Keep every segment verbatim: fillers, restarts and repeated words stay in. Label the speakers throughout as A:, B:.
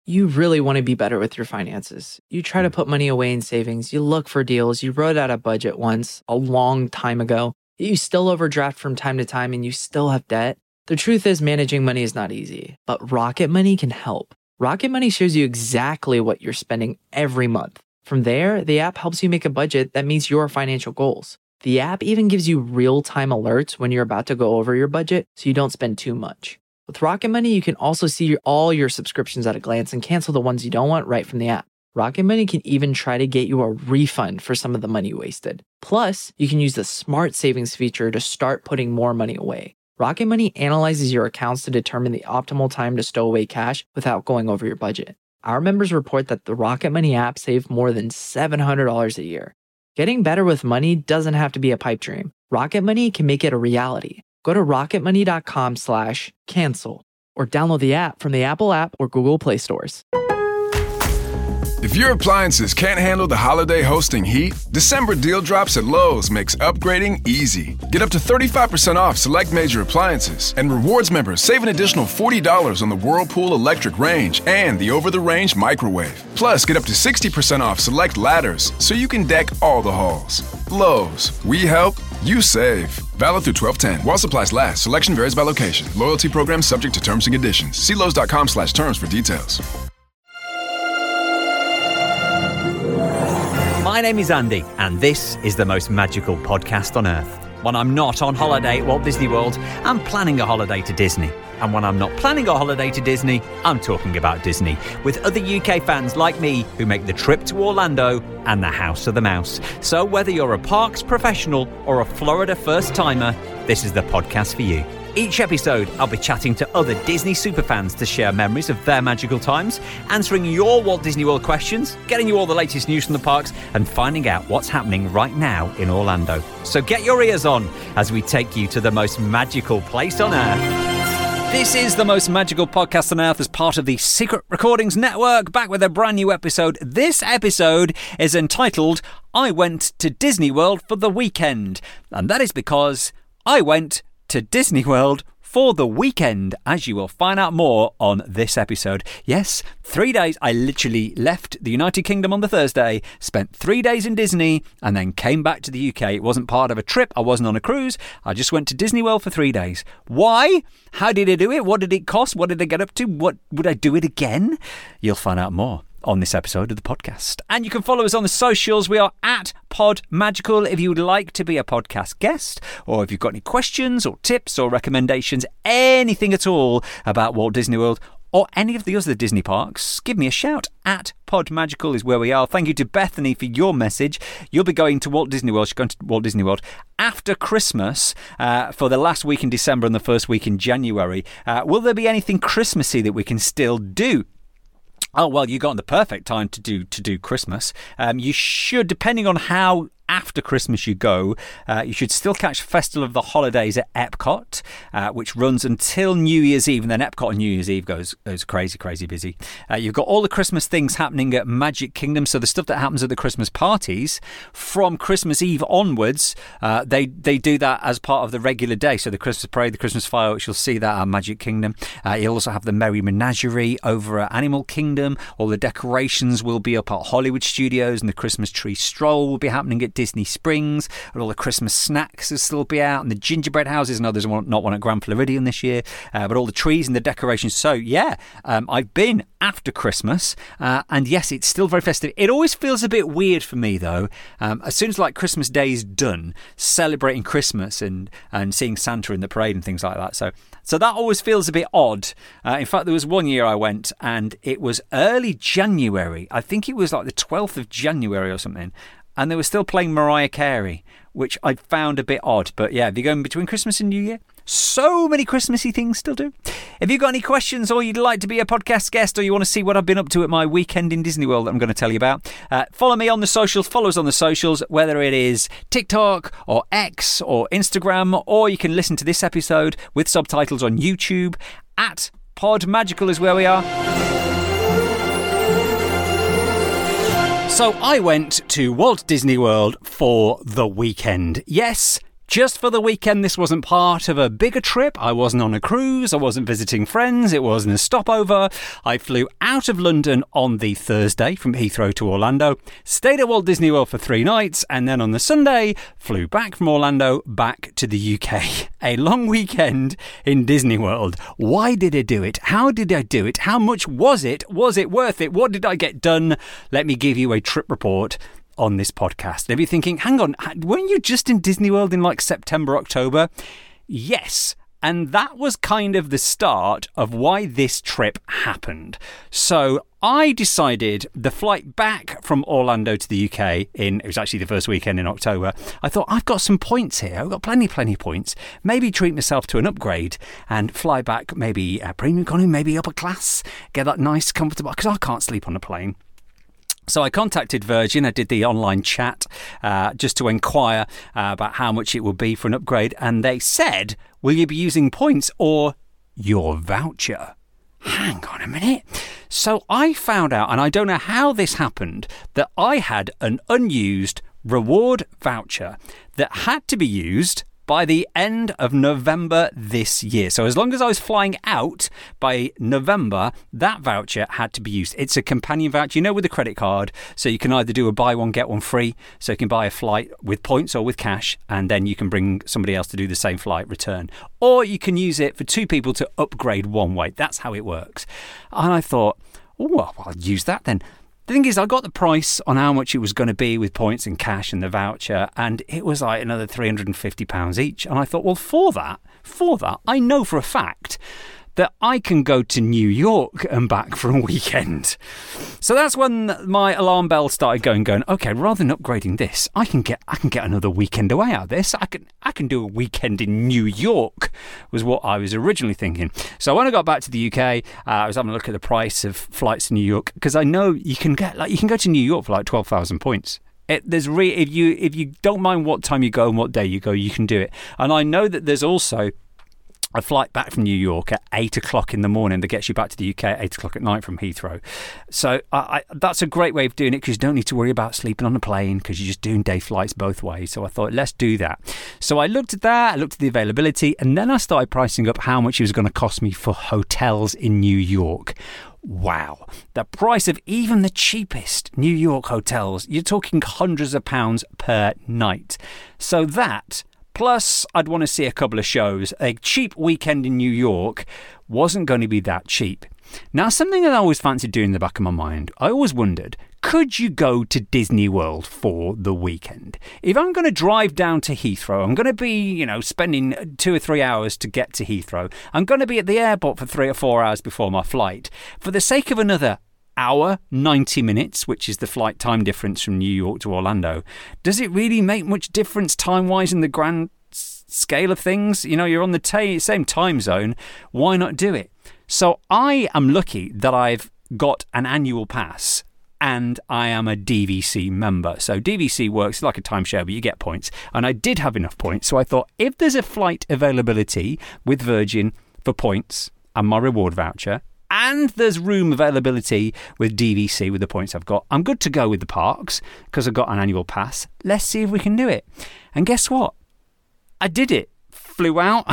A: You really want to be better with your finances. You try to put money away in savings, you look for deals, you wrote out a budget once a long time ago, you still overdraft from time to time and you still have debt. The truth is managing money is not easy, but Rocket Money can help. Rocket Money shows you exactly what you're spending every month. From there, the app helps you make a budget that meets your financial goals. The app even gives you real-time alerts when you're about to go over your budget so you don't spend too much. With Rocket Money, you can also see all your subscriptions at a glance and cancel the ones you don't want right from the app. Rocket Money can even try to get you a refund for some of the money you wasted. Plus, you can use the Smart Savings feature to start putting more money away. Rocket Money analyzes your accounts to determine the optimal time to stow away cash without going over your budget. Our members report that the Rocket Money app saved more than seven hundred dollars a year. Getting better with money doesn't have to be a pipe dream. Rocket Money can make it a reality. Go to rocketmoney.com slash cancel or download the app from the Apple app or Google Play stores.
B: If your appliances can't handle the holiday hosting heat, December deal drops at Lowe's makes upgrading easy. Get up to thirty-five percent off select major appliances, and rewards members save an additional forty dollars on the Whirlpool electric range and the over-the-range microwave. Plus, get up to sixty percent off select ladders so you can deck all the halls. Lowe's, we help, you save. Valid through twelve ten. While supplies last, selection varies by location. Loyalty program subject to terms and conditions. See Lowe's.com slash terms for details.
C: My name is Andy, and this is the most magical podcast on earth. When I'm not on holiday at Walt Disney World, I'm planning a holiday to Disney. And when I'm not planning a holiday to Disney, I'm talking about Disney, with other U K fans like me who make the trip to Orlando and the House of the Mouse. So whether you're a parks professional or a Florida first-timer, this is the podcast for you. Each episode, I'll be chatting to other Disney superfans to share memories of their magical times, answering your Walt Disney World questions, getting you all the latest news from the parks, and finding out what's happening right now in Orlando. So get your ears on as we take you to the most magical place on earth. This is the most magical podcast on earth as part of the Secret Recordings Network, back with a brand new episode. This episode is entitled, I Went to Disney World for the Weekend. And that is because I went to Disney World for the weekend, as you will find out more on this episode. Yes, three days. I literally left the United Kingdom on the Thursday, spent three days in Disney, and then came back to the U K. It wasn't part of a trip. I wasn't on a cruise. I just went to Disney World for three days. Why? How did I do it? What did it cost? What did I get up to? What would I do it again? You'll find out more on this episode of the podcast. And you can follow us on the socials. We are at Pod Magical if you would like to be a podcast guest, or if you've got any questions or tips or recommendations, anything at all about Walt Disney World or any of the other Disney parks, give me a shout. At Pod Magical is where we are. Thank you to Bethany for your message. You'll be going to Walt Disney World. She's going to Walt Disney World after Christmas uh, for the last week in December and the first week in January. Uh, will there be anything Christmassy that we can still do? Oh, well, you got on the perfect time to do to do Christmas. Um, you should, depending on how after Christmas you go, uh, you should still catch Festival of the Holidays at Epcot, uh, which runs until New Year's Eve, and then Epcot on New Year's Eve goes, goes crazy, crazy busy. Uh, you've got all the Christmas things happening at Magic Kingdom, so the stuff that happens at the Christmas parties, from Christmas Eve onwards, uh, they, they do that as part of the regular day. So the Christmas parade, the Christmas fireworks, you'll see that at Magic Kingdom. Uh, you'll also have the Merry Menagerie over at Animal Kingdom. All the decorations will be up at Hollywood Studios, and the Christmas tree stroll will be happening at Disney Springs, and all the Christmas snacks will still be out, and the gingerbread houses. And others not one at Grand Floridian this year, uh, but all the trees and the decorations. So yeah, um, I've been after Christmas, uh, and yes, it's still very festive. It always feels a bit weird for me though. Um, as soon as like Christmas Day is done, celebrating Christmas and and seeing Santa in the parade and things like that. So so that always feels a bit odd. Uh, in fact, there was one year I went, and it was early January. I think it was like the twelfth of January or something. And they were still playing Mariah Carey, which I found a bit odd. But yeah, if you're going between Christmas and New Year, so many Christmassy things still do. If you've got any questions, or you'd like to be a podcast guest, or you want to see what I've been up to at my weekend in Disney World that I'm going to tell you about, uh, follow me on the socials, follow us on the socials, whether it is TikTok or X or Instagram, or you can listen to this episode with subtitles on YouTube. At Pod Magical is where we are. So I went to Walt Disney World for the weekend. Yes, just for the weekend. This wasn't part of a bigger trip. I wasn't on a cruise. I wasn't visiting friends. It wasn't a stopover. I flew out of London on the Thursday from Heathrow to Orlando, stayed at Walt Disney World for three nights, and then on the Sunday, flew back from Orlando back to the U K. A long weekend in Disney World. Why did I do it? How did I do it? How much was it? Was it worth it? What did I get done? Let me give you a trip report on this podcast. If you're thinking, hang on, weren't you just in Disney World in like September, October? Yes. And that was kind of the start of why this trip happened. So I decided the flight back from Orlando to the U K in, it was actually the first weekend in October. I thought, I've got some points here. I've got plenty, plenty of points. Maybe treat myself to an upgrade and fly back maybe a premium economy, maybe upper class, get that nice, comfortable, because I can't sleep on a plane. So I contacted Virgin. I did the online chat uh, just to inquire uh, about how much it would be for an upgrade. And they said, will you be using points or your voucher? Hang on a minute. So I found out, and I don't know how this happened, that I had an unused reward voucher that had to be used by the end of November this year. So as long as I was flying out by November, that voucher had to be used. It's a companion voucher, you know, with a credit card. So you can either do a buy one, get one free. So you can buy a flight with points or with cash, and then you can bring somebody else to do the same flight return. Or you can use it for two people to upgrade one way. That's how it works. And I thought, oh, well, I'll use that then. The thing is, I got the price on how much it was going to be with points and cash and the voucher, and it was like another three hundred fifty pounds each. And I thought, well, for that, for that, I know for a fact that I can go to New York and back for a weekend. So that's when my alarm bell started going, going, okay, rather than upgrading this, I can get I can get another weekend away out of this. I can I can do a weekend in New York, was what I was originally thinking. So when I got back to the U K, uh, I was having a look at the price of flights to New York, because I know you can get like you can go to New York for like twelve thousand points. It, there's re- if you if you don't mind what time you go and what day you go, you can do it. And I know that there's also a flight back from New York at eight o'clock in the morning that gets you back to the U K at eight o'clock at night from Heathrow. So I, I, that's a great way of doing it, because you don't need to worry about sleeping on a plane, because you're just doing day flights both ways. So I thought, let's do that. So I looked at that, I looked at the availability, and then I started pricing up how much it was going to cost me for hotels in New York. Wow. The price of even the cheapest New York hotels, you're talking hundreds of pounds per night. So that, plus, I'd want to see a couple of shows. A cheap weekend in New York wasn't going to be that cheap. Now, something that I always fancied doing in the back of my mind, I always wondered, could you go to Disney World for the weekend? If I'm going to drive down to Heathrow, I'm going to be, you know, spending two or three hours to get to Heathrow. I'm going to be at the airport for three or four hours before my flight. For the sake of another hour, ninety minutes, which is the flight time difference from New York to Orlando, does it really make much difference time-wise in the grand scale of things? You know, you're on the t- same time zone. Why not do it? So I am lucky that I've got an annual pass and I am a D V C member. So D V C works like a timeshare, but you get points. And I did have enough points. So I thought, if there's a flight availability with Virgin for points and my reward voucher, and there's room availability with D V C with the points I've got, I'm good to go with the parks because I've got an annual pass. Let's see if we can do it. And guess what? I did it. Flew out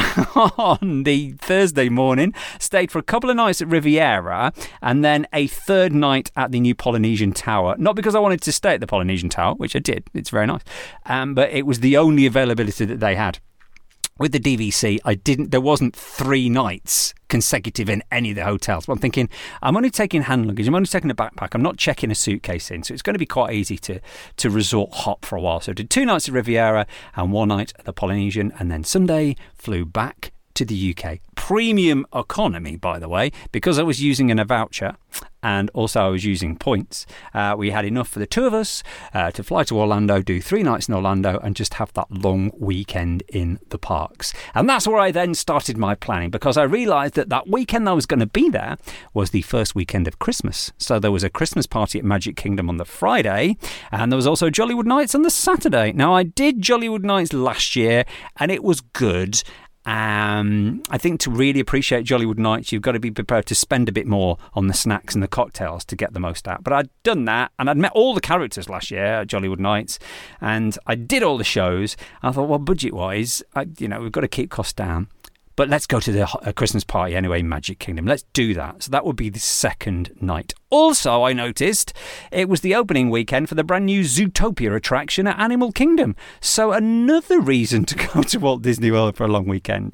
C: on the Thursday morning, stayed for a couple of nights at Riviera, and then a third night at the new Polynesian Tower. Not because I wanted to stay at the Polynesian Tower, which I did. It's very nice. Um, but it was the only availability that they had. With the D V C, I didn't. There wasn't three nights consecutive in any of the hotels. But I'm thinking, I'm only taking hand luggage. I'm only taking a backpack. I'm not checking a suitcase in, so it's going to be quite easy to to resort hop for a while. So I did two nights at Riviera and one night at the Polynesian, and then Sunday flew back to the U K. Premium economy, by the way, because I was using a voucher and also I was using points. Uh, we had enough for the two of us uh, to fly to Orlando, do three nights in Orlando, and just have that long weekend in the parks. And that's where I then started my planning, because I realised that that weekend I was going to be there was the first weekend of Christmas. So there was a Christmas party at Magic Kingdom on the Friday, and there was also Jollywood Nights on the Saturday. Now, I did Jollywood Nights last year, and it was good. Um, I think to really appreciate Jollywood Nights, you've got to be prepared to spend a bit more on the snacks and the cocktails to get the most out. But I'd done that, and I'd met all the characters last year at Jollywood Nights, and I did all the shows. I thought, well, budget-wise, I, you know, we've got to keep costs down. But let's go to the uh, Christmas party anyway, Magic Kingdom. Let's do that. So that would be the second night. Also, I noticed it was the opening weekend for the brand new Zootopia attraction at Animal Kingdom. So another reason to go to Walt Disney World for a long weekend.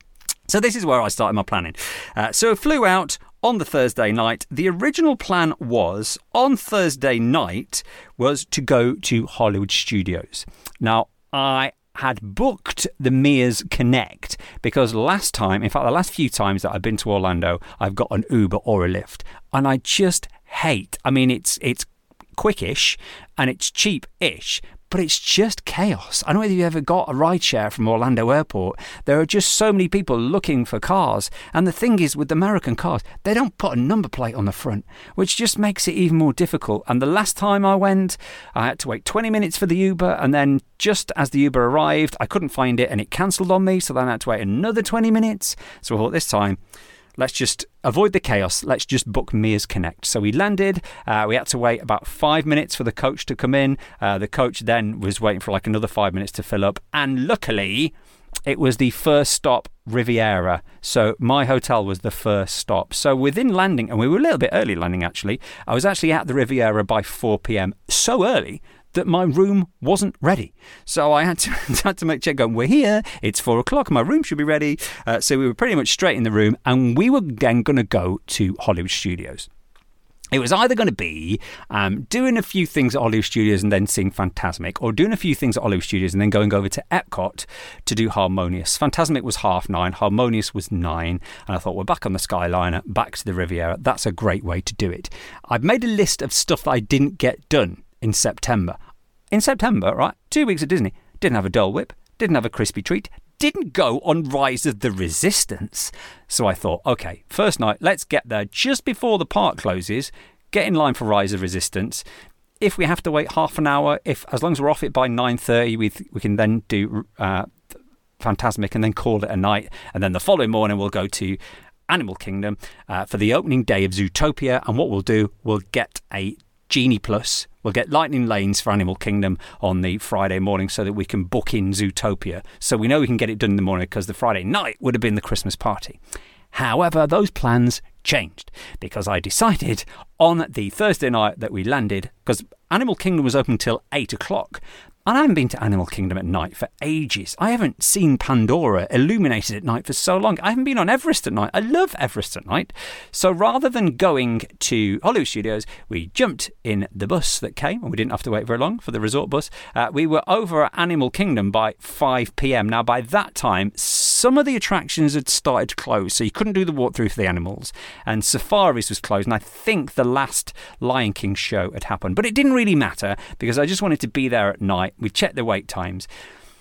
C: So this is where I started my planning. Uh, so I flew out on the Thursday night. The original plan was, on Thursday night, was to go to Hollywood Studios. Now, I had booked the Mears Connect because last time, in fact, the last few times that I've been to Orlando, I've got an Uber or a Lyft, and I just hate. I mean, it's it's quickish and it's cheap-ish, but it's just chaos. I don't know whether you ever got a rideshare from Orlando Airport. There are just so many people looking for cars. And the thing is, with American cars, they don't put a number plate on the front, which just makes it even more difficult. And the last time I went, I had to wait twenty minutes for the Uber. And then just as the Uber arrived, I couldn't find it and it cancelled on me. So then I had to wait another twenty minutes. So I thought this time, let's just avoid the chaos. Let's just book Mears Connect. So we landed. Uh, we had to wait about five minutes for the coach to come in. Uh, the coach then was waiting for like another five minutes to fill up. And luckily, it was the first stop Riviera. So my hotel was the first stop. So within landing, and we were a little bit early landing actually, I was actually at the Riviera by four p.m. So early that my room wasn't ready. So I had to, had to make check going, we're here, it's four o'clock, my room should be ready. Uh, so we were pretty much straight in the room, and we were then going to go to Hollywood Studios. It was either going to be um, doing a few things at Hollywood Studios and then seeing Fantasmic, or doing a few things at Hollywood Studios and then going over to Epcot to do Harmonious. Fantasmic was half nine, Harmonious was nine, and I thought, we're back on the Skyliner, back to the Riviera. That's a great way to do it. I've made a list of stuff that I didn't get done in September. In September, right, two weeks at Disney, didn't have a Dole Whip, didn't have a crispy treat, didn't go on Rise of the Resistance. So I thought, okay, first night, let's get there just before the park closes, get in line for Rise of Resistance. If we have to wait half an hour, if as long as we're off it by nine thirty, we we can then do uh, Fantasmic and then call it a night. And then the following morning, we'll go to Animal Kingdom uh, for the opening day of Zootopia. And what we'll do, we'll get a Genie Plus. We'll get Lightning Lanes for Animal Kingdom on the Friday morning so that we can book in Zootopia. So we know we can get it done in the morning because the Friday night would have been the Christmas party. However, those plans changed because I decided on the Thursday night that we landed, because Animal Kingdom was open till eight o'clock. And I haven't been to Animal Kingdom at night for ages. I haven't seen Pandora illuminated at night for so long. I haven't been on Everest at night. I love Everest at night. So rather than going to Hollywood Studios, we jumped in the bus that came, and we didn't have to wait very long for the resort bus. Uh, we were over at Animal Kingdom by five p.m. Now, by that time, some of the attractions had started to close, so you couldn't do the walkthrough for the animals. And Safaris was closed, and I think the last Lion King show had happened. But it didn't really matter because I just wanted to be there at night. We checked the wait times.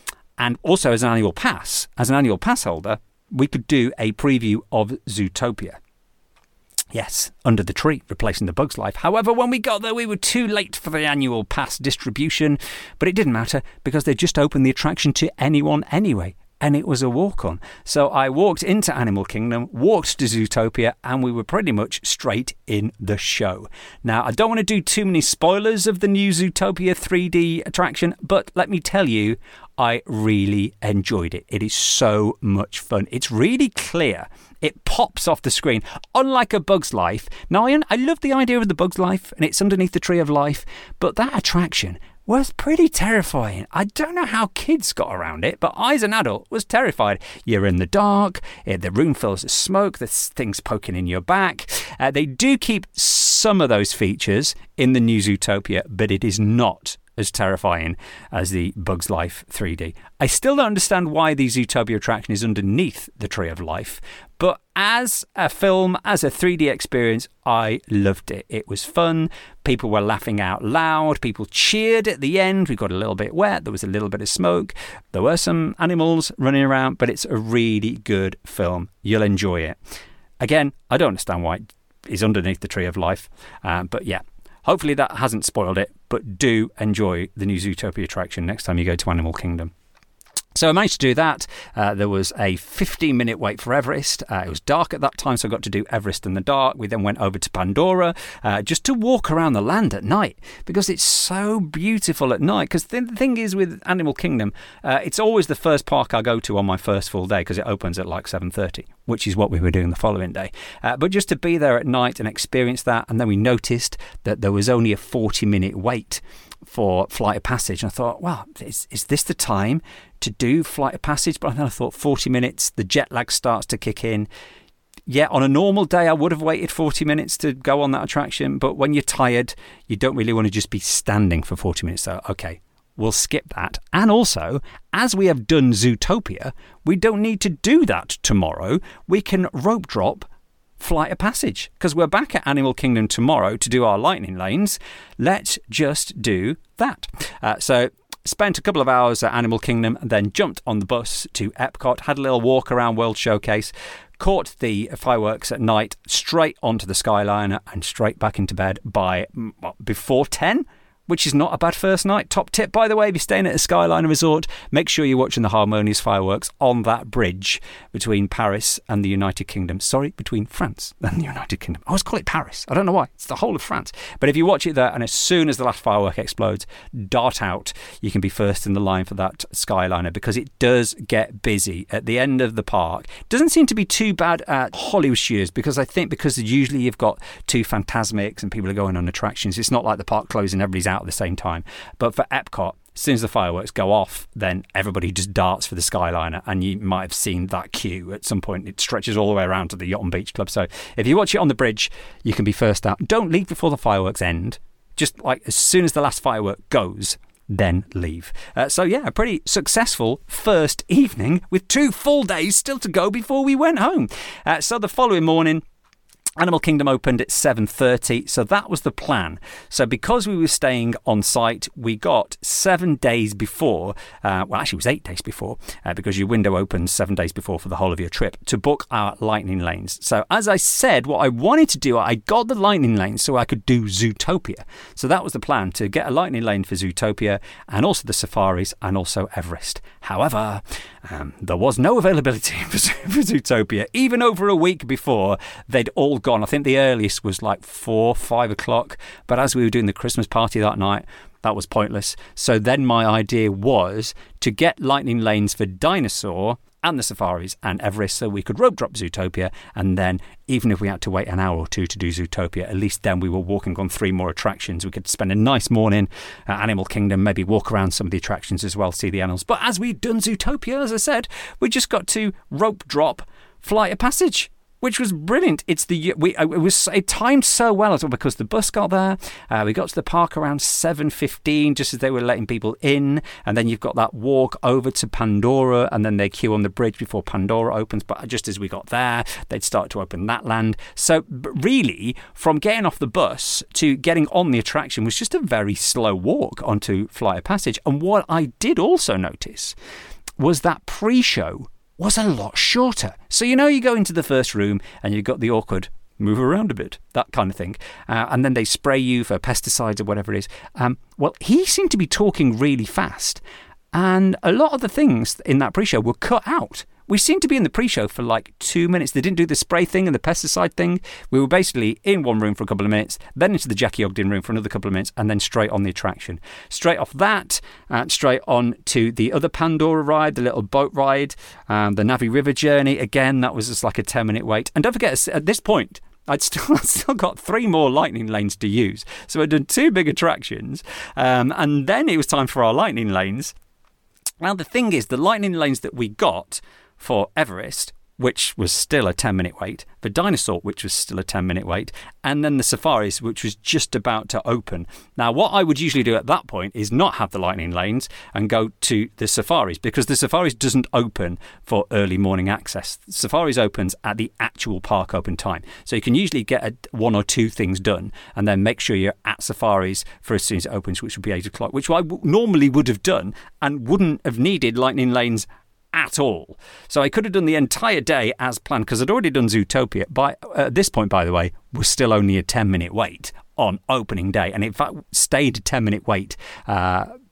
C: And also as an annual pass, as an annual pass holder, we could do a preview of Zootopia. Yes, under the tree, replacing the Bug's Life. However, when we got there, we were too late for the annual pass distribution. But it didn't matter because they just opened the attraction to anyone anyway. And it was a walk-on. So I walked into Animal Kingdom, walked to Zootopia, and we were pretty much straight in the show. Now, I don't want to do too many spoilers of the new Zootopia three D attraction, but let me tell you, I really enjoyed it. It is so much fun. It's really clear. It pops off the screen, unlike a Bug's Life. Now, I love the idea of the Bug's Life, and it's underneath the Tree of Life, but that attraction was pretty terrifying. I don't know how kids got around it, but I as an adult was terrified. You're in the dark, the room fills with smoke, there's things poking in your back. Uh, they do keep some of those features in the new Zootopia, but it is not as terrifying as the Bug's Life three D. I still don't understand why the Zootopia attraction is underneath the Tree of Life, but as a film, as a three D experience, I loved it. It was fun. People were laughing out loud. People cheered at the end. We got a little bit wet. There was a little bit of smoke. There were some animals running around, but it's a really good film. You'll enjoy it. Again, I don't understand why it is underneath the Tree of Life, um, but yeah. Hopefully that hasn't spoiled it, but do enjoy the new Zootopia attraction next time you go to Animal Kingdom.
D: So I managed to do that. Uh, there was a fifteen minute wait for Everest. Uh, it was dark at that time, so I got to do Everest in the dark. We then went over to Pandora uh, just to walk around the land at night, because it's so beautiful at night. Because the thing is with Animal Kingdom, uh, it's always the first park I go to on my first full day, because it opens at like seven thirty, which is what we were doing the following day. Uh, but just to be there at night and experience that, and then we noticed that there was only a forty minute wait for Flight of Passage. And I thought, wow, is, is this the time to do Flight of Passage? But then I thought forty minutes, the jet lag starts to kick in. Yeah, on a normal day, I would have waited forty minutes to go on that attraction. But when you're tired, you don't really want to just be standing for forty minutes. So, okay, we'll skip that. And also, as we have done Zootopia, we don't need to do that tomorrow. We can rope drop Flight of Passage, because we're back at Animal Kingdom tomorrow to do our lightning lanes. Let's just do that. Uh, so spent a couple of hours at Animal Kingdom and then jumped on the bus to Epcot, had a little walk around World Showcase, caught the fireworks at night, straight onto the Skyliner and straight back into bed by before ten, which is not a bad first night. Top tip, by the way, if you're staying at a Skyliner resort, make sure you're watching the Harmonious fireworks on that bridge between Paris and the United Kingdom. Sorry, between France and the United Kingdom. I always call it Paris. I don't know why. It's the whole of France. But if you watch it there, and as soon as the last firework explodes, dart out. You can be first in the line for that Skyliner, because it does get busy at the end of the park. It doesn't seem to be too bad at Hollywood Studios, because I think because usually you've got two Fantasmics and people are going on attractions. It's not like the park closing, everybody's out at the same time. But for Epcot, as soon as the fireworks go off, then everybody just darts for the Skyliner, and you might have seen that queue at some point. It stretches all the way around to the Yacht and Beach Club. So if you watch it on the bridge, you can be first out. Don't leave before the fireworks end. Just like as soon as the last firework goes, then leave. Uh, so yeah, a pretty successful first evening with two full days still to go before we went home. Uh, so the following morning, Animal Kingdom opened at seven thirty, so that was the plan. So because we were staying on site, we got seven days before, uh, well actually it was eight days before, uh, because your window opens seven days before for the whole of your trip, to book our lightning lanes. So as I said, what I wanted to do, I got the lightning lanes so I could do Zootopia. So that was the plan, to get a lightning lane for Zootopia and also the safaris and also Everest. However, um, there was no availability for, for Zootopia. Even over a week before, they'd all gone. I think the earliest was like four, five o'clock. But as we were doing the Christmas party that night, that was pointless. So then my idea was to get lightning lanes for Dinosaur and the safaris and Everest, so we could rope drop Zootopia, and then even if we had to wait an hour or two to do Zootopia, at least then we were walking on three more attractions. We could spend a nice morning at Animal Kingdom, maybe walk around some of the attractions as well, see the animals. But as we'd done Zootopia, as I said, we just got to rope drop Flight of Passage, which was brilliant. It's the we it was it timed so well as well, because the bus got there. Uh, we got to the park around seven fifteen, just as they were letting people in, and then you've got that walk over to Pandora, and then they queue on the bridge before Pandora opens. But just as we got there, they'd start to open that land. So really, from getting off the bus to getting on the attraction was just a very slow walk onto Flight of Passage. And what I did also notice was that pre-show was a lot shorter. So, you know, you go into the first room and you've got the awkward move around a bit, that kind of thing. Uh, and then they spray you for pesticides or whatever it is. Um, well, he seemed to be talking really fast. And a lot of the things in that pre-show were cut out. We seemed to be in the pre-show for like two minutes. They didn't do the spray thing and the pesticide thing. We were basically in one room for a couple of minutes, then into the Jackie Ogden room for another couple of minutes, and then straight on the attraction. Straight off that, uh, straight on to the other Pandora ride, the little boat ride, um, the Navi River journey. Again, that was just like a ten-minute wait. And don't forget, at this point, I'd still, I'd still got three more lightning lanes to use. So I'd done two big attractions, um, and then it was time for our lightning lanes. Now, the thing is, the lightning lanes that we got for Everest, which was still a ten-minute wait, for Dinosaur, which was still a ten-minute wait, and then the safaris, which was just about to open. Now, what I would usually do at that point is not have the lightning lanes and go to the safaris, because the safaris doesn't open for early morning access. Safaris opens at the actual park open time. So you can usually get a, one or two things done and then make sure you're at safaris for as soon as it opens, which would be eight o'clock, which I w- normally would have done and wouldn't have needed lightning lanes at all. So I could have done the entire day as planned, because I'd already done Zootopia. By uh, this point, by the way, was still only a ten-minute wait on opening day, and in fact stayed a ten-minute wait uh,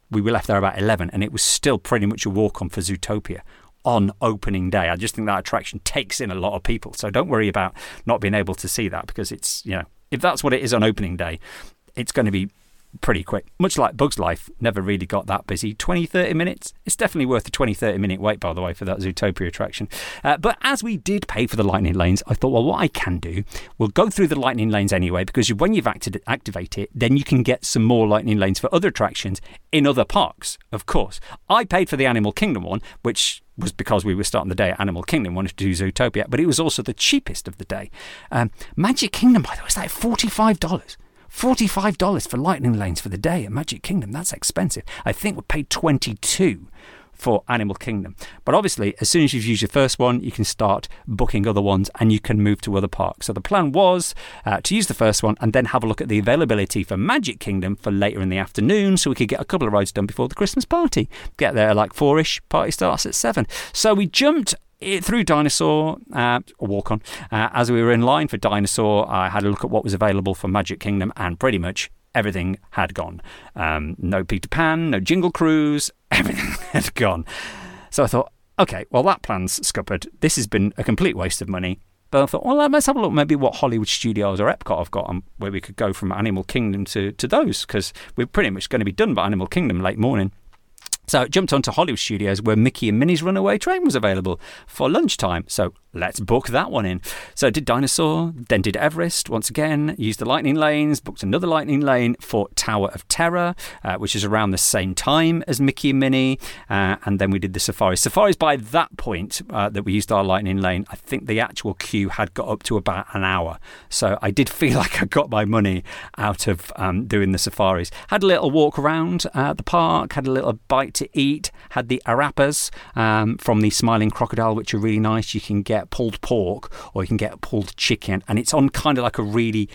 D: we were left there about eleven, and it was still pretty much a walk-on for Zootopia on opening day. I just think that attraction takes in a lot of people. So don't worry about not being able to see that, because it's, you know, if that's what it is on opening day, it's going to be pretty quick. Much like Bug's Life, never really got that busy. twenty, thirty minutes. It's definitely worth a twenty, thirty minute wait, by the way, for that Zootopia attraction. Uh, but as we did pay for the lightning lanes, I thought, well, what I can do, we'll go through the lightning lanes anyway, because when you've acted, activate it, then you can get some more lightning lanes for other attractions in other parks, of course. I paid for the Animal Kingdom one, which was because we were starting the day at Animal Kingdom, wanted to do Zootopia, but it was also the cheapest of the day. Um, Magic Kingdom, by the way, was like forty-five dollars. forty-five dollars for lightning lanes for the day at Magic Kingdom. That's expensive. I think we paid twenty-two dollars for Animal Kingdom. But obviously, as soon as you've used your first one, you can start booking other ones and you can move to other parks. So the plan was uh, to use the first one and then have a look at the availability for Magic Kingdom for later in the afternoon, so we could get a couple of rides done before the Christmas party. Get there at like four-ish, party starts at seven. So we jumped it through Dinosaur, uh, or walk on. Uh, as we were in line for Dinosaur, I had a look at what was available for Magic Kingdom, and pretty much everything had gone. Um, no Peter Pan, no Jingle Cruise, everything had gone. So I thought, okay, well, that plan's scuppered. This has been a complete waste of money. But I thought, well, let's have a look maybe what Hollywood Studios or Epcot have got, and where we could go from Animal Kingdom to, to those, because we're pretty much going to be done by Animal Kingdom late morning. So I jumped onto Hollywood Studios, where Mickey and Minnie's Runaway Train was available for lunchtime. So let's book that one in. So I did Dinosaur, then did Everest once again, used the lightning lanes, booked another lightning lane for Tower of Terror, uh, which is around the same time as Mickey and Minnie. Uh, and then we did the Safaris. Safaris, by that point uh, that we used our lightning lane, I think the actual queue had got up to about an hour. So I did feel like I got my money out of um, doing the Safaris. Had a little walk around uh, the park, had a little bite to eat, had the arapas um, from the Smiling Crocodile, which are really nice. You can get pulled pork or you can get pulled chicken, and it's on kind of like a really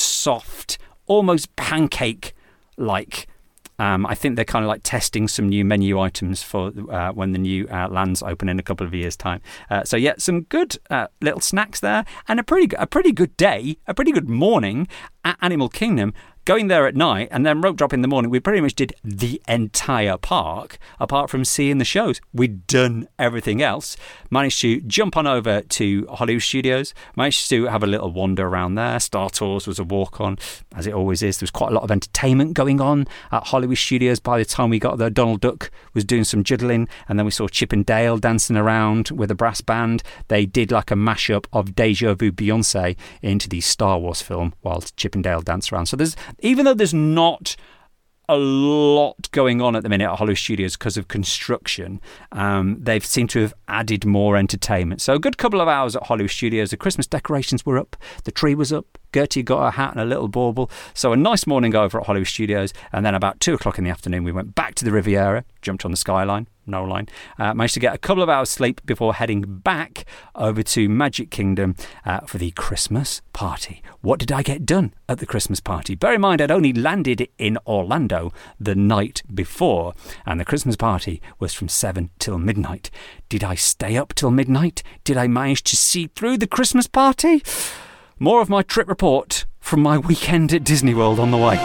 D: soft, almost pancake like. Um, I think they're kind of like testing some new menu items for uh, when the new uh, lands open in a couple of years' time. Uh, so yeah, some good uh, little snacks there, and a pretty a pretty good day, a pretty good morning at Animal Kingdom. Going there at night and then rope drop in the morning, we pretty much did the entire park, apart from seeing the shows. We'd done everything else. Managed to jump on over to Hollywood Studios, managed to have a little wander around there. Star Tours was a walk on, as it always is. There was quite a lot of entertainment going on at Hollywood Studios. By the time we got there, Donald Duck was doing some juggling, and then we saw Chip and Dale dancing around with a brass band. They did like a mashup of Deja Vu Beyonce into the Star Wars film whilst Chip and Dale danced around. So there's Even though there's not a lot going on at the minute at Hollywood Studios because of construction, um, they've seemed to have added more entertainment. So a good couple of hours at Hollywood Studios. The Christmas decorations were up, the tree was up, Gertie got her hat and a little bauble. So a nice morning over at Hollywood Studios, and then about two o'clock in the afternoon we went back to the Riviera, jumped on the Skyline, no line, uh, managed to get a couple of hours sleep before heading back over to Magic Kingdom uh, for the Christmas party. What did I get done at the Christmas party? Bear in mind, I'd only landed in Orlando the night before, and the Christmas party was from seven till midnight. Did I stay up till midnight? Did I manage to see through the Christmas party? More of my trip report from my weekend at Disney World on the way.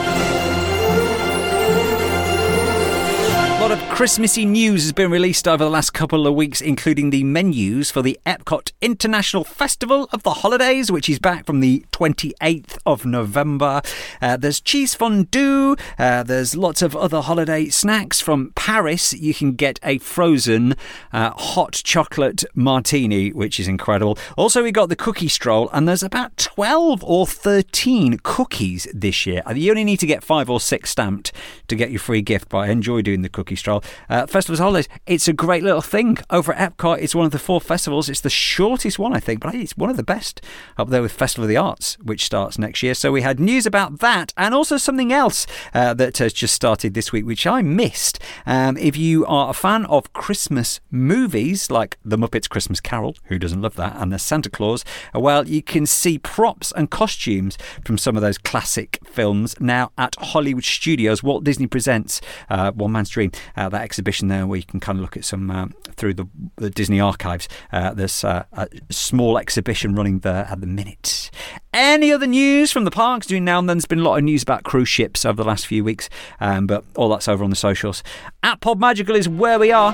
D: A lot of Christmassy news has been released over the last couple of weeks, including the menus for the Epcot International Festival of the Holidays, which is back from the twenty-eighth of November. Uh, there's cheese fondue. Uh, there's lots of other holiday snacks. From Paris, you can get a frozen uh, hot chocolate martini, which is incredible. Also, we got the cookie stroll, and there's about twelve or thirteen cookies this year. You only need to get five or six stamped to get your free gift, but I enjoy doing the cookie stroll. Uh, Festivals Holidays, it's a great little thing over at Epcot. It's one of the four festivals. It's the shortest one, I think, but it's one of the best up there with Festival of the Arts, which starts next year. So we had news about that, and also something else uh, that has just started this week, which I missed. Um, if you are a fan of Christmas movies like The Muppets Christmas Carol, who doesn't love that, and the Santa Claus, well, you can see props and costumes from some of those classic films now at Hollywood Studios. Walt Disney Presents uh, One Man's Dream. Uh, that that exhibition there where you can kind of look at some um, through the, the Disney archives. Uh, there's uh, a small exhibition running there at the minute. Any other news from the parks? Doing now and then, there's been a lot of news about cruise ships over the last few weeks, um, but all that's over on the socials. At Pod Magical is where we are.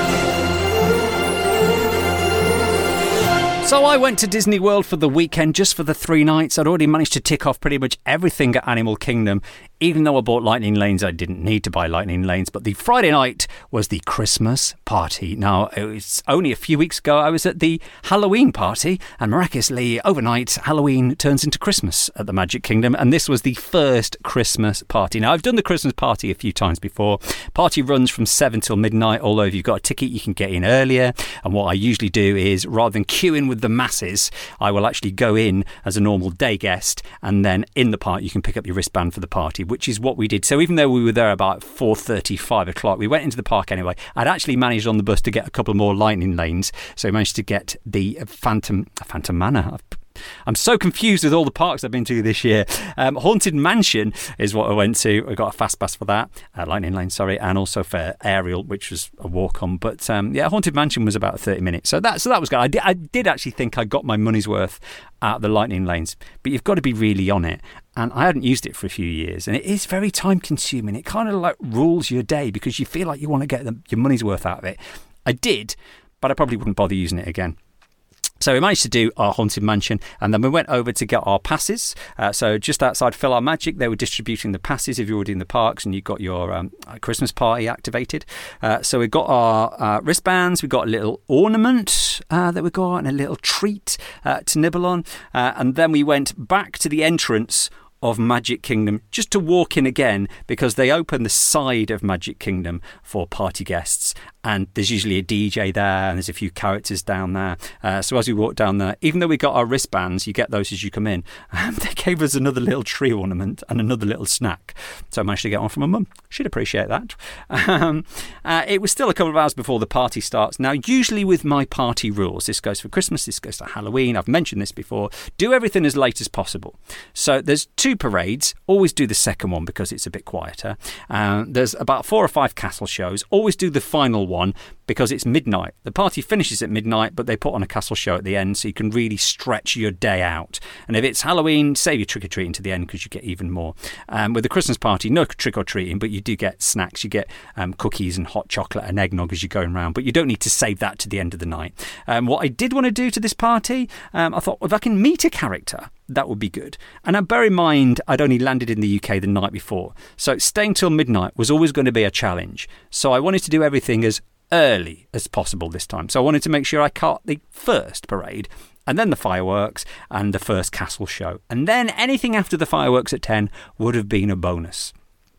D: So I went to Disney World for the weekend, just for the three nights. I'd already managed to tick off pretty much everything at Animal Kingdom. Even though I bought Lightning Lanes, I didn't need to buy Lightning Lanes. But the Friday night was the Christmas party. Now, it was only a few weeks ago I was at the Halloween party, and miraculously, overnight, Halloween turns into Christmas at the Magic Kingdom, and this was the first Christmas party. Now, I've done the Christmas party a few times before. Party runs from seven till midnight, although if you've got a ticket, you can get in earlier. And what I usually do is, rather than queuing with the masses, I will actually go in as a normal day guest, and then in the park, you can pick up your wristband for the party, which is what we did. So even though we were there about four thirty, five o'clock, we went into the park anyway. I'd actually managed on the bus to get a couple more Lightning Lanes, so I managed to get the Phantom Phantom Manor. I'm so confused with all the parks I've been to this year. Um, Haunted Mansion is what I went to. I got a fast pass for that, uh, Lightning Lane, sorry, and also for Ariel, which was a walk on. But um, yeah, Haunted Mansion was about thirty minutes, so that so that was good. I did, I did actually think I got my money's worth at the Lightning Lanes, but you've got to be really on it. And I hadn't used it for a few years, and it is very time consuming. It kind of like rules your day because you feel like you want to get the, your money's worth out of it. I did, but I probably wouldn't bother using it again. So we managed to do our Haunted Mansion, and then we went over to get our passes. Uh, so just outside PhilharMagic, they were distributing the passes if you were already in the parks and you got your um, Christmas party activated. Uh, so we got our uh, wristbands, we got a little ornament uh, that we got, and a little treat uh, to nibble on. Uh, and then we went back to the entrance of Magic Kingdom just to walk in again, because they open the side of Magic Kingdom for party guests, and there's usually a D J there and there's a few characters down there. Uh, so as we walked down there, even though we got our wristbands, you get those as you come in, and they gave us another little tree ornament and another little snack. So I managed to get one from my mum. She'd appreciate that. Um, uh, it was still a couple of hours before the party starts. Now, usually with my party rules, this goes for Christmas, this goes to Halloween, I've mentioned this before, do everything as late as possible. So there's two parades, always do the second one because it's a bit quieter. Uh, there's about four or five castle shows, always do the final one because it's midnight. The party finishes at midnight, but they put on a castle show at the end so you can really stretch your day out. And if it's Halloween, save your trick-or-treating to the end because you get even more. Um, with the Christmas party, no trick-or-treating, but you do get snacks. You get um, cookies and hot chocolate and eggnog as you're going around, but you don't need to save that to the end of the night. Um, what I did want to do to this party, um, I thought, if I can meet a character, that would be good. And now bear in mind, I'd only landed in the U K the night before, so staying till midnight was always going to be a challenge. So I wanted to do everything as early as possible this time. So I wanted to make sure I caught the first parade, and then the fireworks and the first castle show. And then anything after the fireworks at ten would have been a bonus.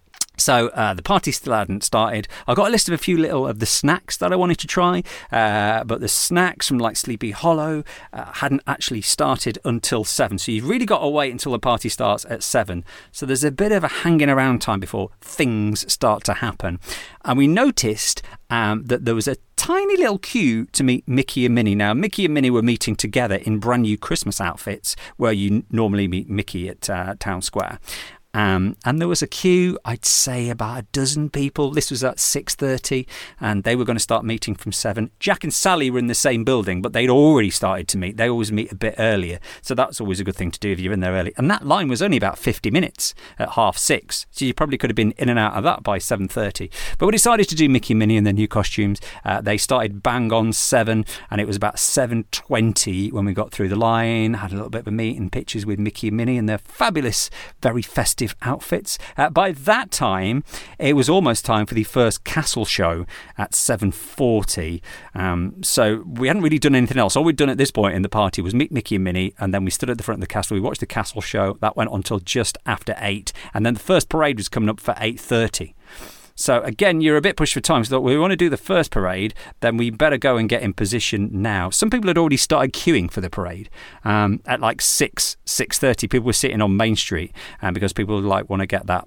D: So uh, the party still hadn't started. I got a list of a few little of the snacks that I wanted to try, uh, but the snacks from like Sleepy Hollow uh, hadn't actually started until seven. So you've really got to wait until the party starts at seven. So there's a bit of a hanging around time before things start to happen. And we noticed um, that there was a tiny little queue to meet Mickey and Minnie. Now, Mickey and Minnie were meeting together in brand new Christmas outfits where you normally meet Mickey at uh, Town Square. Um, and there was a queue, I'd say about a dozen people. This was at six thirty, and they were going to start meeting from seven. Jack and Sally were in the same building, but they'd already started to meet. They always meet a bit earlier, so that's always a good thing to do if you're in there early. And that line was only about fifty minutes at half six, so you probably could have been in and out of that by seven thirty. But we decided to do Mickey and Minnie in their new costumes. Uh, they started bang on seven, and it was about seven twenty when we got through the line, had a little bit of a meet and pictures with Mickey and Minnie in their fabulous, very festive outfits. Uh, by that time, it was almost time for the first castle show at seven forty. Um, so we hadn't really done anything else. All we'd done at this point in the party was meet Mickey and Minnie, and then we stood at the front of the castle. We watched the castle show. That went on until just after eight, and then the first parade was coming up for eight thirty. So again, you're a bit pushed for time. So we want to do the first parade, then we better go and get in position now. Some people had already started queuing for the parade um, at like six, six thirty. People were sitting on Main Street, and um, because people like want to get that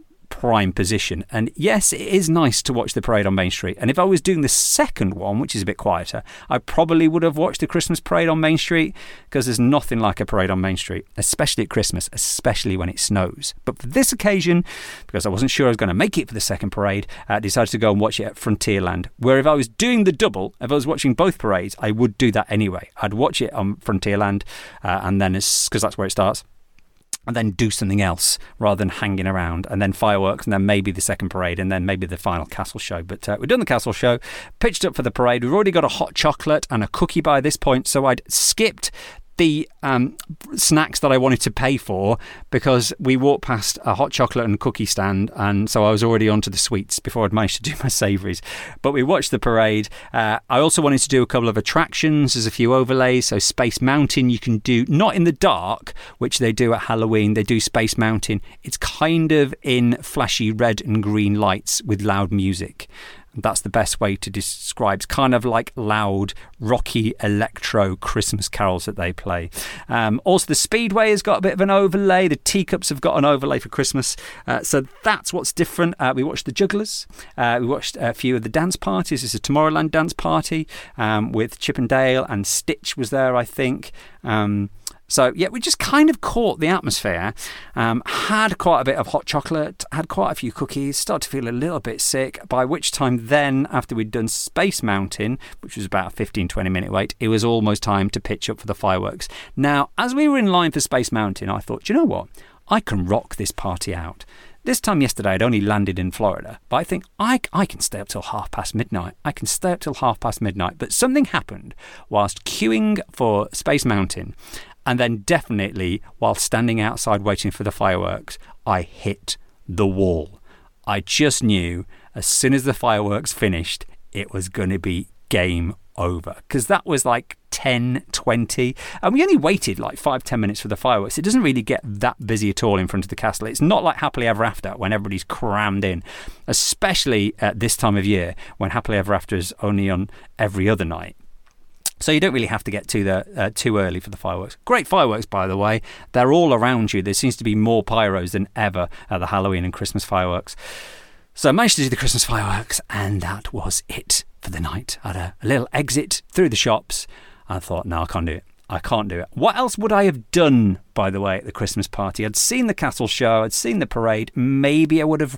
D: prime position. And yes, it is nice to watch the parade on Main Street. And if I was doing the second one, which is a bit quieter, I probably would have watched the Christmas parade on Main Street, because there's nothing like a parade on Main Street, especially at Christmas, especially when it snows. But for this occasion, because I wasn't sure I was going to make it for the second parade, I decided to go and watch it at Frontierland, where if I was doing the double, if I was watching both parades, I would do that anyway. I'd watch it on Frontierland, uh, and then because that's where it starts, and then do something else rather than hanging around, and then fireworks, and then maybe the second parade, and then maybe the final castle show. But uh, we've done the castle show, pitched up for the parade. We've already got a hot chocolate and a cookie by this point, so I'd skipped the um, snacks that I wanted to pay for, because we walked past a hot chocolate and cookie stand, and so I was already onto the sweets before I'd managed to do my savouries. But we watched the parade. Uh, I also wanted to do a couple of attractions. There's a few overlays. So Space Mountain you can do, not in the dark, which they do at Halloween. They do Space Mountain. It's kind of in flashy red and green lights with loud music. That's the best way to describe. It's kind of like loud, rocky electro Christmas carols that they play. Um, also, the Speedway has got a bit of an overlay. The Teacups have got an overlay for Christmas. Uh, so that's what's different. Uh, we watched the Jugglers. Uh, we watched a few of the dance parties. There's a Tomorrowland dance party um, with Chip and Dale, and Stitch was there, I think. Um, So, yeah, we just kind of caught the atmosphere, um, had quite a bit of hot chocolate, had quite a few cookies, started to feel a little bit sick, by which time then, after we'd done Space Mountain, which was about a fifteen, twenty minute wait, it was almost time to pitch up for the fireworks. Now, as we were in line for Space Mountain, I thought, do you know what? I can rock this party out. This time yesterday, I'd only landed in Florida, but I think I, I can stay up till half past midnight. I can stay up till half past midnight. But something happened whilst queuing for Space Mountain, and then definitely while standing outside waiting for the fireworks, I hit the wall. I just knew as soon as the fireworks finished, it was going to be game over. Because that was like ten, twenty. And we only waited like five, ten minutes for the fireworks. It doesn't really get that busy at all in front of the castle. It's not like Happily Ever After when everybody's crammed in. Especially at this time of year when Happily Ever After is only on every other night. So you don't really have to get too the, uh, too early for the fireworks. Great fireworks, by the way. They're all around you. There seems to be more pyros than ever at the Halloween and Christmas fireworks. So I managed to do the Christmas fireworks, and that was it for the night. I had a, a little exit through the shops. I thought, no, I can't do it. I can't do it. What else would I have done, by the way, at the Christmas party? I'd seen the castle show. I'd seen the parade. Maybe I would have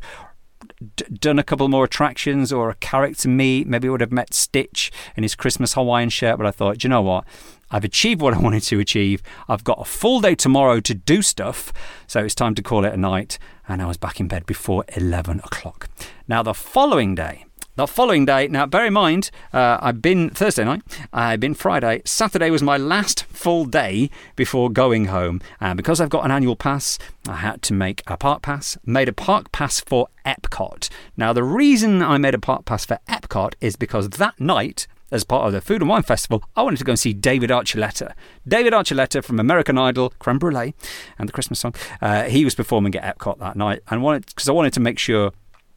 D: D- done a couple more attractions or a character meet. Maybe I would have met Stitch in his Christmas Hawaiian shirt, but I thought, do you know what? I've achieved what I wanted to achieve. I've got a full day tomorrow to do stuff, so it's time to call it a night, and I was back in bed before eleven o'clock. Now, the following day, The following day, now bear in mind, uh, I've been Thursday night, I've been Friday, Saturday was my last full day before going home. And because I've got an annual pass, I had to make a park pass, made a park pass for Epcot. Now the reason I made a park pass for Epcot is because that night, as part of the Food and Wine Festival, I wanted to go and see David Archuleta. David Archuleta from American Idol, Creme Brulee, and the Christmas song. Uh, he was performing at Epcot that night, and wanted because I wanted to make sure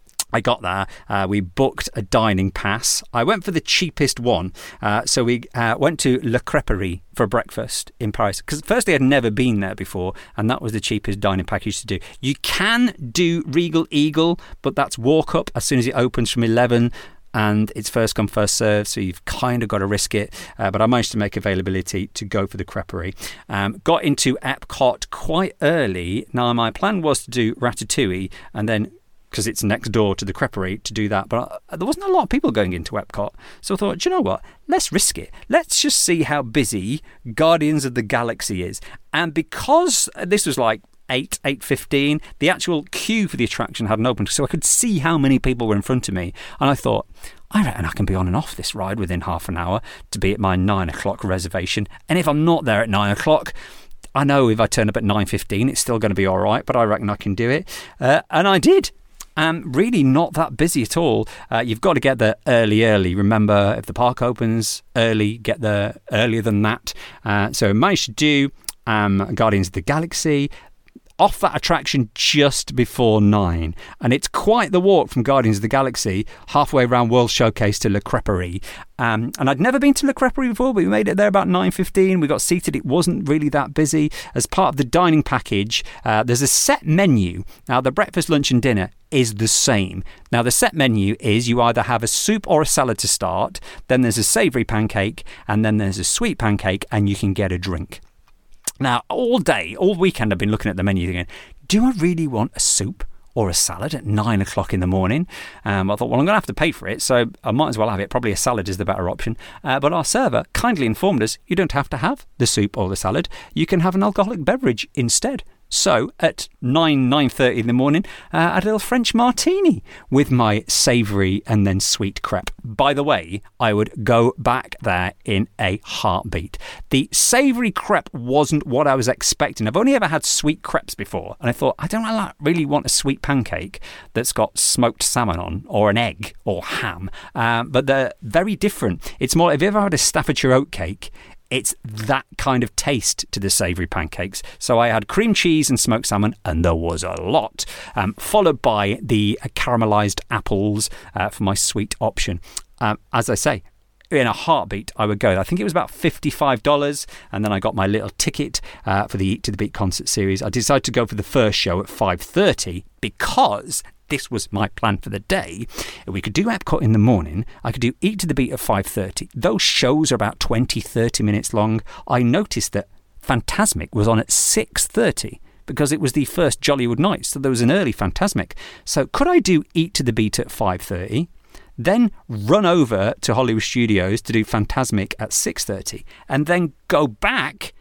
D: I got there. Uh, we booked a dining pass. I went for the cheapest one. Uh, so we uh, went to Le Crêperie for breakfast in Paris. Because firstly, I'd never been there before, and that was the cheapest dining package to do. You can do Regal Eagle, but that's walk up as soon as it opens from eleven. And it's first come, first serve, so you've kind of got to risk it. Uh, but I managed to make availability to go for the Crêperie. Um, got into Epcot quite early. Now, my plan was to do Ratatouille and then, because it's next door to the Crêperie, to do that. But there wasn't a lot of people going into Epcot. So I thought, do you know what? Let's risk it. Let's just see how busy Guardians of the Galaxy is. And because this was like eight, eight fifteen, the actual queue for the attraction hadn't opened, so I could see how many people were in front of me. And I thought, I reckon I can be on and off this ride within half an hour to be at my nine o'clock reservation. And if I'm not there at nine o'clock, I know if I turn up at nine fifteen, it's still going to be all right, but I reckon I can do it. Uh, and I did. Um, really not that busy at all. Uh, you've got to get there early, early. Remember, if the park opens early, get there earlier than that. Uh, so I managed to do um, Guardians of the Galaxy off that attraction just before nine. And it's quite the walk from Guardians of the Galaxy halfway around World Showcase to Le Crêperie. Um, and I'd never been to Le Crêperie before, but we made it there about nine fifteen. We got seated. It wasn't really that busy. As part of the dining package, uh, there's a set menu. Now, the breakfast, lunch and dinner is the same. Now, the set menu is you either have a soup or a salad to start, then there's a savoury pancake, and then there's a sweet pancake, and you can get a drink. Now, all day, all weekend, I've been looking at the menu thinking, do I really want a soup or a salad at nine o'clock in the morning? Um, I thought, well, I'm going to have to pay for it, so I might as well have it. Probably a salad is the better option. Uh, but our server kindly informed us you don't have to have the soup or the salad. You can have an alcoholic beverage instead. So at nine, nine thirty in the morning, uh, I had a little French martini with my savoury and then sweet crepe. By the way, I would go back there in a heartbeat. The savoury crepe wasn't what I was expecting. I've only ever had sweet crepes before, and I thought, I don't really want a sweet pancake that's got smoked salmon on, or an egg, or ham. Um, but they're very different. It's more, have you ever had a Staffordshire oatcake? It's that kind of taste to the savoury pancakes. So I had cream cheese and smoked salmon, and there was a lot, um, followed by the caramelised apples uh, for my sweet option. Um, as I say, in a heartbeat, I would go. I think it was about fifty-five dollars, and then I got my little ticket uh, for the Eat to the Beat concert series. I decided to go for the first show at five thirty because this was my plan for the day. We could do Epcot in the morning. I could do Eat to the Beat at five thirty. Those shows are about twenty, thirty minutes long. I noticed that Fantasmic was on at six thirty because it was the first Jollywood night, so there was an early Fantasmic. So could I do Eat to the Beat at five thirty, then run over to Hollywood Studios to do Fantasmic at six thirty, and then go back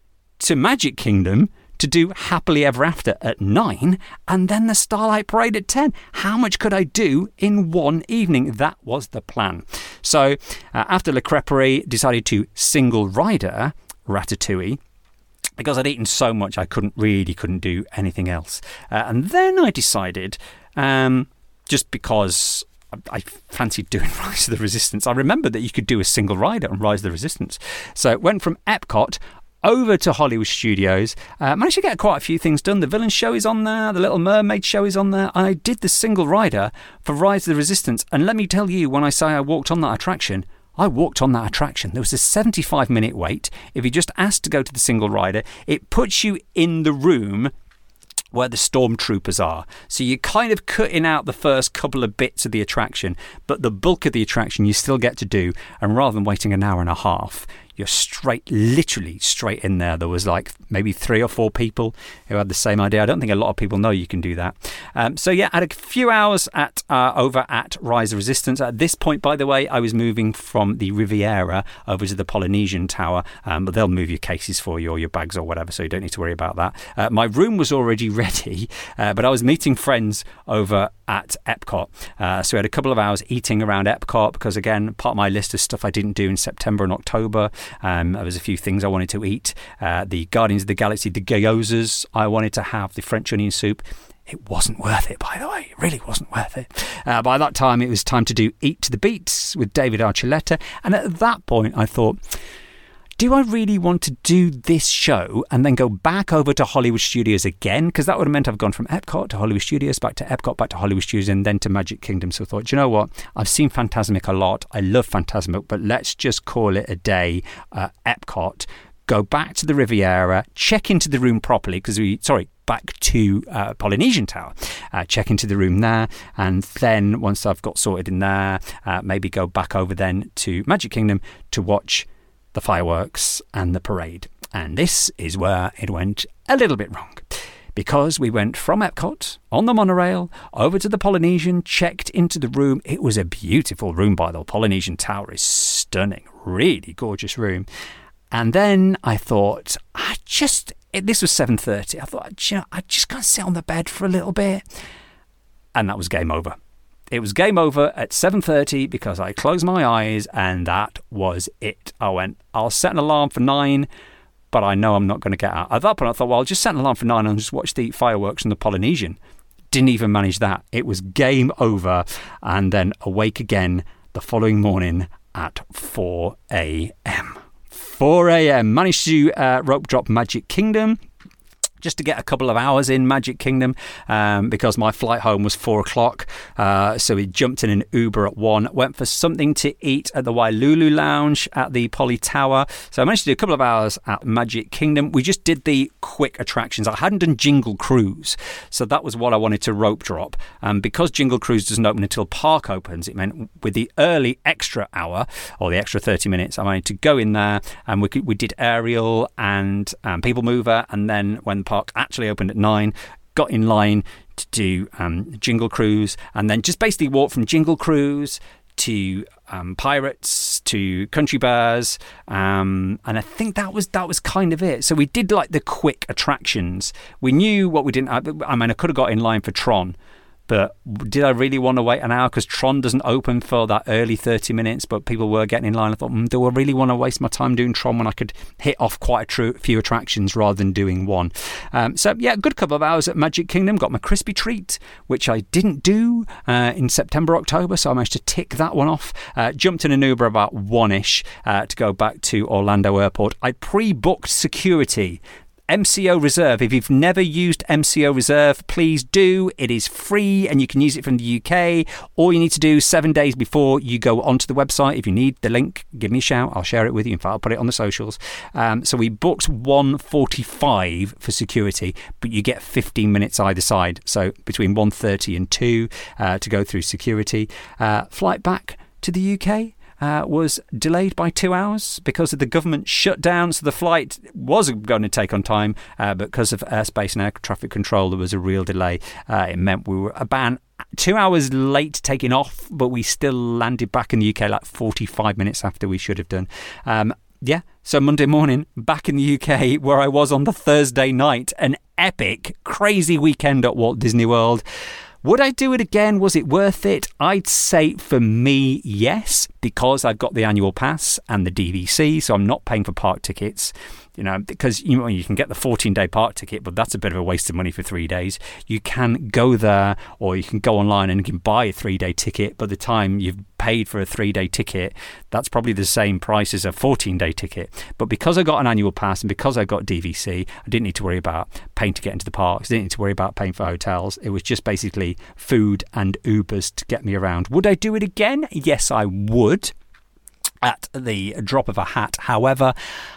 D: to Magic Kingdom to do Happily Ever After at nine, and then the Starlight Parade at ten. How much could I do in one evening? That was the plan. So uh, after Le Crêperie, decided to single rider Ratatouille, because I'd eaten so much I couldn't really couldn't do anything else. Uh, and then I decided, um, just because I fancied doing Rise of the Resistance, I remembered that you could do a single rider on Rise of the Resistance. So it went from Epcot over to Hollywood Studios. Uh, managed to get quite a few things done. The Villain show is on there. The Little Mermaid show is on there. I did the single rider for Rise of the Resistance. And let me tell you, when I say I walked on that attraction, I walked on that attraction. There was a seventy-five minute wait. If you just asked to go to the single rider, it puts you in the room where the stormtroopers are. So you're kind of cutting out the first couple of bits of the attraction, but the bulk of the attraction you still get to do. And rather than waiting an hour and a half, you're straight, literally straight in there. There was like maybe three or four people who had the same idea. I don't think a lot of people know you can do that. Um, so yeah, I had a few hours at uh, over at Rise of Resistance. At this point, by the way, I was moving from the Riviera over to the Polynesian Tower, um, but they'll move your cases for you or your bags or whatever, so you don't need to worry about that. Uh, my room was already ready, uh, but I was meeting friends over at Epcot. Uh, so we had a couple of hours eating around Epcot because, again, part of my list of stuff I didn't do in September and October. Um, there was a few things I wanted to eat. Uh, the Guardians of the Galaxy, the gyozas. I wanted to have the French onion soup. It wasn't worth it, by the way. It really wasn't worth it. Uh, by that time, it was time to do Eat to the Beats with David Archuleta. And at that point, I thought, do I really want to do this show and then go back over to Hollywood Studios again? Because that would have meant I've gone from Epcot to Hollywood Studios, back to Epcot, back to Hollywood Studios, and then to Magic Kingdom. So I thought, do you know what? I've seen Fantasmic a lot. I love Fantasmic, but let's just call it a day at Epcot. Go back to the Riviera, check into the room properly, because we, sorry, back to uh, Polynesian Tower, uh, check into the room there, and then once I've got sorted in there, uh, maybe go back over then to Magic Kingdom to watch the fireworks and the parade. And this is where it went a little bit wrong, because we went from Epcot on the monorail over to the Polynesian, checked into the room. It was a beautiful room, by the way. Polynesian Tower is stunning, really gorgeous room. And then I thought, I just, this was seven thirty. I thought, you know, I just can't sit on the bed for a little bit. And that was game over. It was game over at seven thirty because I closed my eyes and that was it. I went, I'll set an alarm for nine, but I know I'm not going to get out. At that point, I thought, well, I'll just set an alarm for nine and just watch the fireworks from the Polynesian. Didn't even manage that. It was game over, and then awake again the following morning at four a.m. four a.m. Managed to uh, rope drop Magic Kingdom. just to get a couple of hours in Magic Kingdom um, because my flight home was four o'clock. Uh, so we jumped in an Uber at one, went for something to eat at the Wailulu Lounge at the Poly Tower. So I managed to do a couple of hours at Magic Kingdom. We just did the quick attractions. I hadn't done Jingle Cruise, so that was what I wanted to rope drop. Um, because Jingle Cruise doesn't open until park opens, it meant with the early extra hour or the extra thirty minutes, I wanted to go in there and we, could, we did Ariel and um, People Mover, and then when park actually opened at nine, got in line to do um, Jingle Cruise, and then just basically walk from Jingle Cruise to um, Pirates to Country Bears, um, and I think that was that was kind of it. So we did like the quick attractions. We knew what we didn't. I mean, I could have got in line for Tron. But did I really want to wait an hour? Because Tron doesn't open for that early thirty minutes, but people were getting in line. I thought, mm, do I really want to waste my time doing Tron when I could hit off quite a true, few attractions rather than doing one? Um, so, yeah, good couple of hours at Magic Kingdom. Got my crispy treat, which I didn't do uh, in September, October, so I managed to tick that one off. Uh, jumped in an Uber about one-ish uh, to go back to Orlando Airport. I pre-booked security. M C O Reserve. If you've never used M C O Reserve, please do. It is free and you can use it from the U K. All you need to do seven days before you go onto the website. If you need the link, give me a shout. I'll share it with you. In fact, I'll put it on the socials. Um, so we booked one forty-five for security, but you get fifteen minutes either side. So between one thirty and two uh, to go through security. Uh, flight back to the U K. Uh, was delayed by two hours because of the government shutdown. So the flight was going to take on time, uh, but because of airspace and air traffic control, there was a real delay. Uh, it meant we were about two hours late taking off, but we still landed back in the U K like forty-five minutes after we should have done. Um, yeah, so Monday morning, back in the U K, where I was on the Thursday night. An epic, crazy weekend at Walt Disney World. Would I do it again? Was it worth it? I'd say for me, yes, because I've got the annual pass and the D V C, so I'm not paying for park tickets. You know, because you know you can get the fourteen-day park ticket, but that's a bit of a waste of money for three days. You can go there, or you can go online and you can buy a three-day ticket. By the time you've paid for a three-day ticket, that's probably the same price as a fourteen-day ticket. But because I got an annual pass and because I got D V C, I didn't need to worry about paying to get into the parks. I didn't need to worry about paying for hotels. It was just basically food and Ubers to get me around. Would I do it again? Yes, I would, at the drop of a hat. However,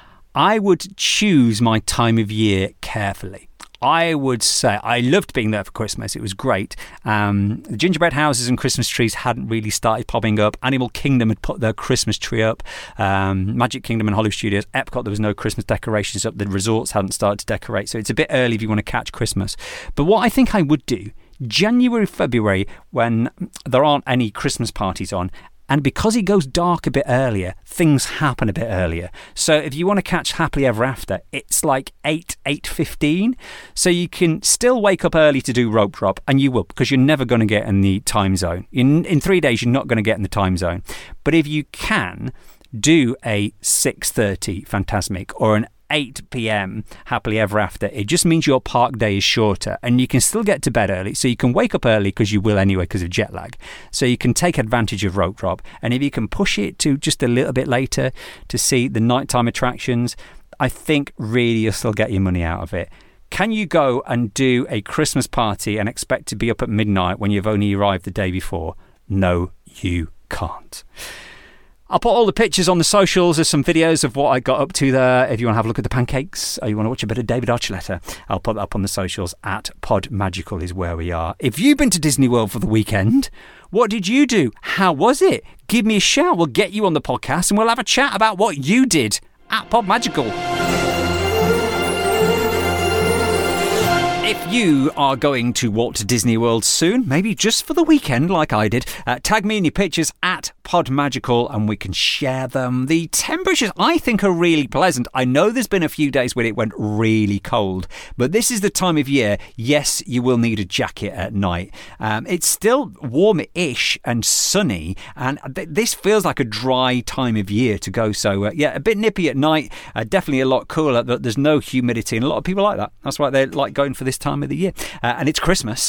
D: I would choose my time of year carefully. I would say I loved being there for Christmas. It was great. Um, the gingerbread houses and Christmas trees hadn't really started popping up. Animal Kingdom had put their Christmas tree up. Um, Magic Kingdom and Hollywood Studios, Epcot, there was no Christmas decorations up. The resorts hadn't started to decorate. So it's a bit early if you want to catch Christmas. But what I think I would do, January, February, when there aren't any Christmas parties on, and because it goes dark a bit earlier, things happen a bit earlier. So if you want to catch Happily Ever After, it's like eight, eight fifteen. So you can still wake up early to do rope drop, and you will, because you're never going to get in the time zone. In, in three days, you're not going to get in the time zone. But if you can do a six thirty Fantasmic or an eight p.m. Happily Ever After, it just means your park day is shorter and you can still get to bed early, so you can wake up early because you will anyway because of jet lag, so you can take advantage of rope drop. And if you can push it to just a little bit later to see the nighttime attractions, I think really you'll still get your money out of it. Can you go and do a Christmas party and expect to be up at midnight when you've only arrived the day before? No, you can't. I'll put all the pictures on the socials. There's some videos of what I got up to there. If you want to have a look at the pancakes or you want to watch a bit of David Archuleta, I'll put that up on the socials. At Pod Magical is where we are. If you've been to Disney World for the weekend, what did you do? How was it? Give me a shout. We'll get you on the podcast and we'll have a chat about what you did at Pod Magical. If you are going to Walt Disney World soon, maybe just for the weekend like I did, uh, tag me in your pictures at Pod Magical and we can share them. The temperatures, I think, are really pleasant. I know there's been a few days when it went really cold, but this is the time of year, yes, you will need a jacket at night. Um, it's still warm-ish and sunny, and th- this feels like a dry time of year to go. So, uh, yeah, a bit nippy at night, uh, definitely a lot cooler, but there's no humidity, and a lot of people like that. That's why they like going for this time of the year. Uh, and it's Christmas.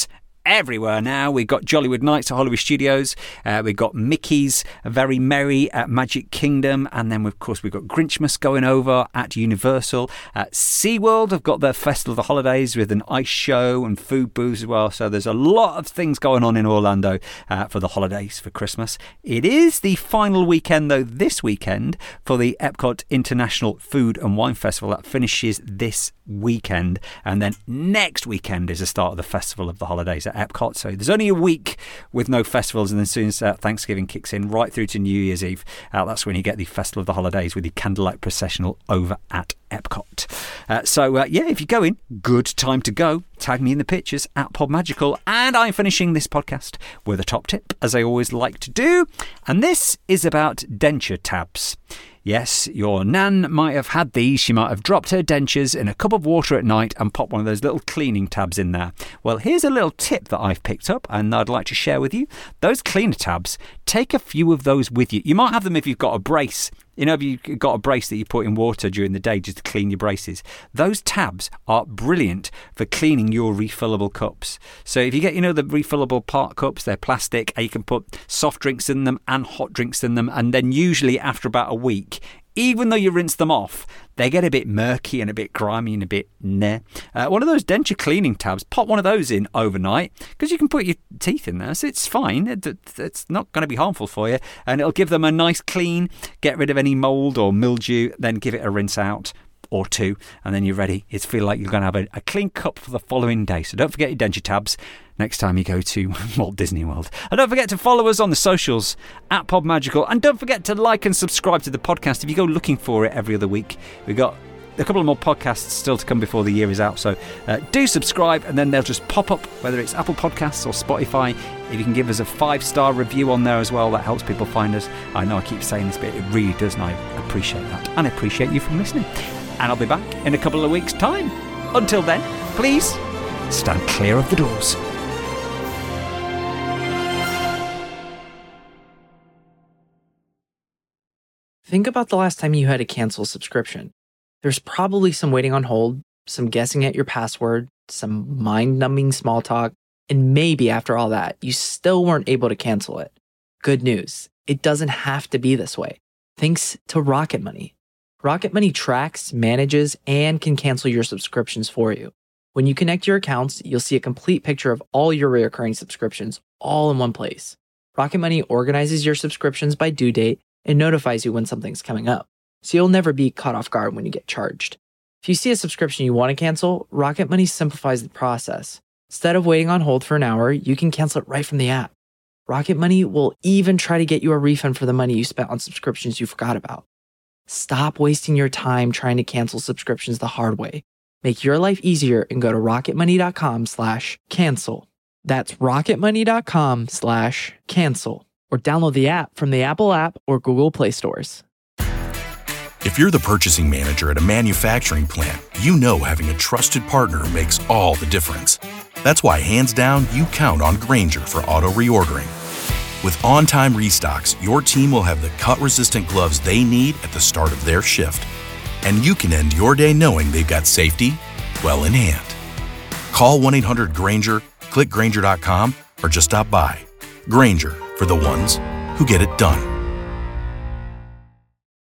D: everywhere now. We've got Jollywood Nights at Hollywood Studios. Uh, we've got Mickey's Very Merry at Magic Kingdom. And then, of course, we've got Grinchmas going over at Universal. At SeaWorld, I've got their Festival of the Holidays with an ice show and food booths as well. So there's a lot of things going on in Orlando uh, for the holidays for Christmas. It is the final weekend, though, this weekend for the Epcot International Food and Wine Festival. That finishes this weekend. And then next weekend is the start of the Festival of the Holidays at Epcot. So there's only a week with no festivals, and then as soon as uh, Thanksgiving kicks in right through to New Year's Eve, uh, that's when you get the Festival of the Holidays with the candlelight processional over at Epcot. Uh, so uh, yeah, if you're going, good time to go. Tag me in the pictures at Podmagical. And I'm finishing this podcast with a top tip, as I always like to do, and this is about denture tabs. Yes, your nan might have had these. She might have dropped her dentures in a cup of water at night and popped one of those little cleaning tabs in there. Well, here's a little tip that I've picked up and I'd like to share with you. Those cleaner tabs, take a few of those with you. You might have them if you've got a brace. You know, if you've got a brace that you put in water during the day just to clean your braces. Those tabs are brilliant for cleaning your refillable cups. So if you get, you know, the refillable part cups, they're plastic, and you can put soft drinks in them and hot drinks in them. And then usually after about a week, even though you rinse them off, they get a bit murky and a bit grimy and a bit meh. Uh, one of those denture cleaning tabs, pop one of those in overnight, because you can put your teeth in there, so it's fine. It, it's not going to be harmful for you, and it'll give them a nice clean, get rid of any mould or mildew, then give it a rinse out or two, and then you're ready. It's feel like you're going to have a, a clean cup for the following day. So don't forget your denture tabs next time you go to Walt Disney World. And don't forget to follow us on the socials at Podmagical. And don't forget to like and subscribe to the podcast if you go looking for it every other week. We've got a couple of more podcasts still to come before the year is out. So uh, do subscribe, and then they'll just pop up, whether it's Apple Podcasts or Spotify. If you can give us a five-star review on there as well, that helps people find us. I know I keep saying this, but it really does, and I appreciate that. And I appreciate you from listening. And I'll be back in a couple of weeks' time. Until then, please stand clear of the doors.
A: Think about the last time you had to cancel a subscription. There's probably some waiting on hold, some guessing at your password, some mind-numbing small talk, and maybe after all that, you still weren't able to cancel it. Good news, it doesn't have to be this way. Thanks to Rocket Money. Rocket Money tracks, manages, and can cancel your subscriptions for you. When you connect your accounts, you'll see a complete picture of all your recurring subscriptions all in one place. Rocket Money organizes your subscriptions by due date and notifies you when something's coming up, so you'll never be caught off guard when you get charged. If you see a subscription you want to cancel, Rocket Money simplifies the process. Instead of waiting on hold for an hour, you can cancel it right from the app. Rocket Money will even try to get you a refund for the money you spent on subscriptions you forgot about. Stop wasting your time trying to cancel subscriptions the hard way. Make your life easier and go to rocketmoney.com slash cancel. That's rocketmoney.com slash cancel. Or download the app from the Apple app or Google Play stores.
E: If you're the purchasing manager at a manufacturing plant, you know having a trusted partner makes all the difference. That's why, hands down, you count on Grainger for auto reordering. With on-time restocks, your team will have the cut-resistant gloves they need at the start of their shift. And you can end your day knowing they've got safety well in hand. Call one eight hundred Grainger, click Grainger dot com, or just stop by. Grainger, for the ones who get it done.